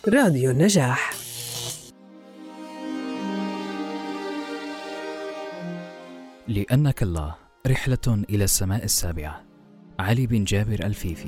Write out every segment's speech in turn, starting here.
راديو النجاح. لأنك الله، رحلة إلى السماء السابعة. علي بن جابر الفيفي.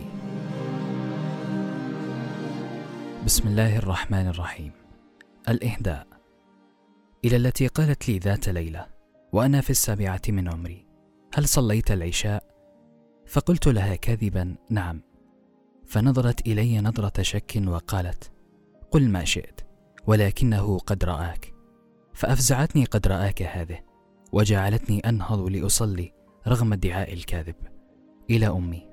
بسم الله الرحمن الرحيم. الإهداء. إلى التي قالت لي ذات ليلة وأنا في 7 من عمري: هل صليت العشاء؟ فقلت لها كاذبا: نعم. فنظرت إلي نظرة شك وقالت: قل ما شئت، ولكنه قد رآك. فأفزعتني قد رآك هذه، وجعلتني أنهض لأصلي رغم ادعاء الكاذب. إلى أمي.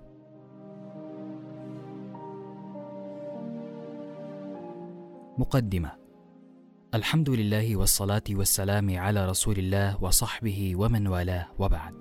مقدمة. الحمد لله والصلاة والسلام على رسول الله وصحبه ومن والاه، وبعد.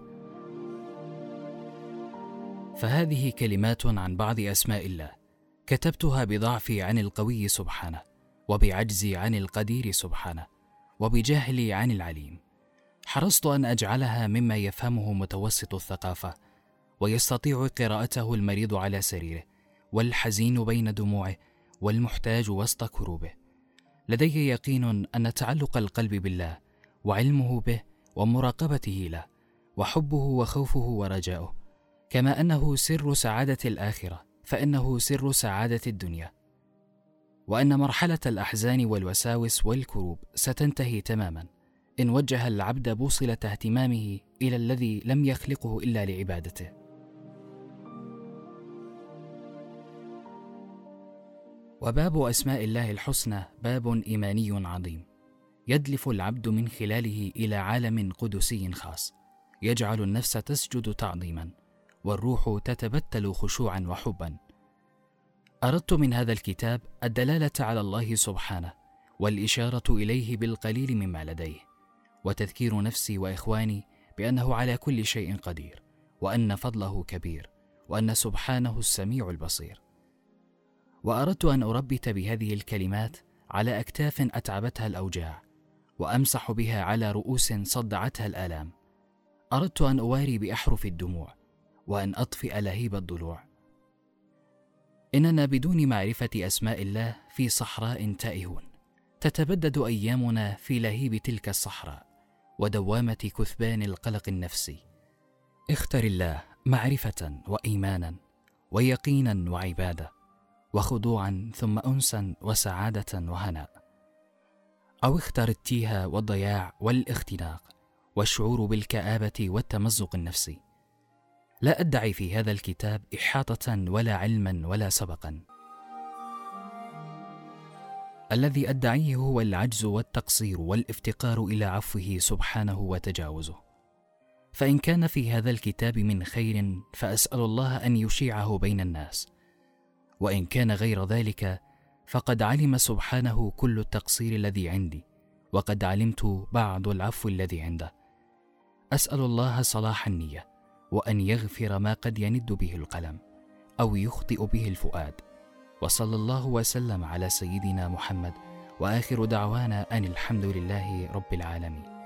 فهذه كلمات عن بعض أسماء الله كتبتها بضعفي عن القوي سبحانه، وبعجزي عن القدير سبحانه، وبجهلي عن العليم. حرصت أن أجعلها مما يفهمه متوسط الثقافة، ويستطيع قراءته المريض على سريره، والحزين بين دموعه، والمحتاج وسط كروبه. لدي يقين أن تعلق القلب بالله، وعلمه به، ومراقبته له، وحبه وخوفه ورجاؤه، كما أنه سر سعادة الآخرة فإنه سر سعادة الدنيا، وأن مرحلة الأحزان والوساوس والكروب ستنتهي تماما إن وجه العبد بوصلة اهتمامه إلى الذي لم يخلقه إلا لعبادته. وباب أسماء الله الحسنى باب إيماني عظيم، يدلف العبد من خلاله إلى عالم قدسي خاص، يجعل النفس تسجد تعظيما، والروح تتبتل خشوعا وحبا. أردت من هذا الكتاب الدلالة على الله سبحانه، والإشارة إليه بالقليل مما لديه، وتذكير نفسي وإخواني بأنه على كل شيء قدير، وأن فضله كبير، وأن سبحانه السميع البصير. وأردت أن أربت بهذه الكلمات على أكتاف أتعبتها الأوجاع، وأمسح بها على رؤوس صدعتها الآلام. أردت أن أواري بأحرف الدموع، وأن أطفئ لهيب الضلوع. إننا بدون معرفة أسماء الله في صحراء تائهون، تتبدد أيامنا في لهيب تلك الصحراء، ودوامة كثبان القلق النفسي. اختر الله معرفة وإيمانا، ويقينا وعبادة، وخضوعا ثم أنسا وسعادة وهناء. أو اختر التيه والضياع والاختناق، والشعور بالكآبة والتمزق النفسي. لا أدعي في هذا الكتاب إحاطة ولا علما ولا سبقا. الذي أدعيه هو العجز والتقصير والافتقار إلى عفوه سبحانه وتجاوزه. فإن كان في هذا الكتاب من خير فأسأل الله أن يشيعه بين الناس، وإن كان غير ذلك فقد علم سبحانه كل التقصير الذي عندي، وقد علمت بعض العفو الذي عنده. أسأل الله صلاح النية، وأن يغفر ما قد يند به القلم أو يخطئ به الفؤاد. وصلى الله وسلم على سيدنا محمد، وآخر دعوانا أن الحمد لله رب العالمين.